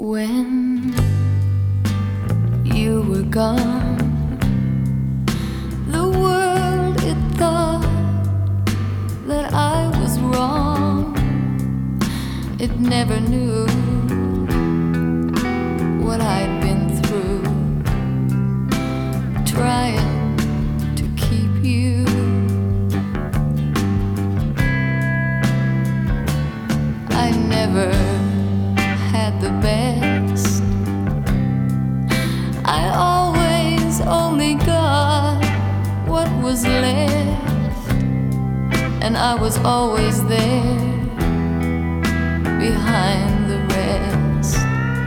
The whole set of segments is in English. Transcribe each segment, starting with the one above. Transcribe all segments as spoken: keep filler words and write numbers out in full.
When you were gone, the world, it thought that I was wrong. It never knew what I'd been through, trying to keep you. I never had the best. I always only got what was left, and I was always there behind the rest,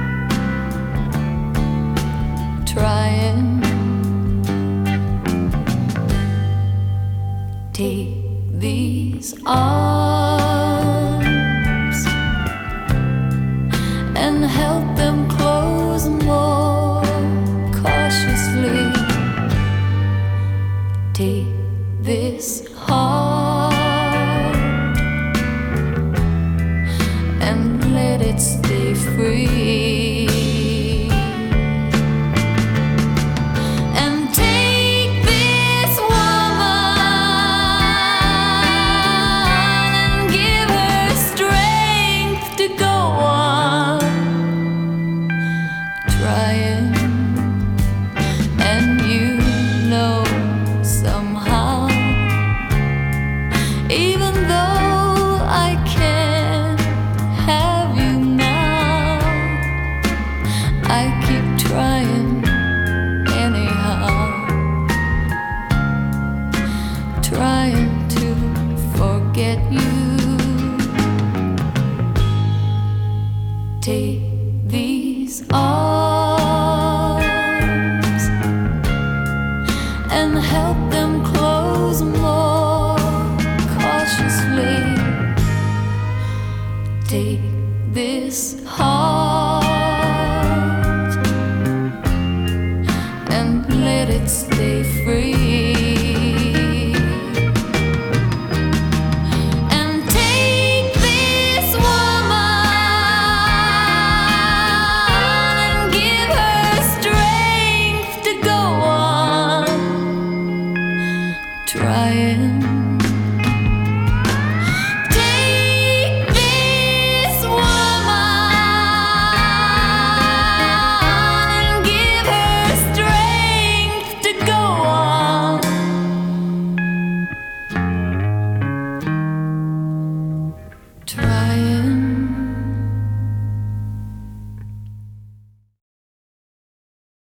trying. Take these arms and help them close more cautiously. Take this heart and let it stay free. And take this woman and give her strength to go on trying. And you know somehow, even though I can't have you now, I keep trying anyhow, trying to forget you. Take these arms and help them close more cautiously. Take this heart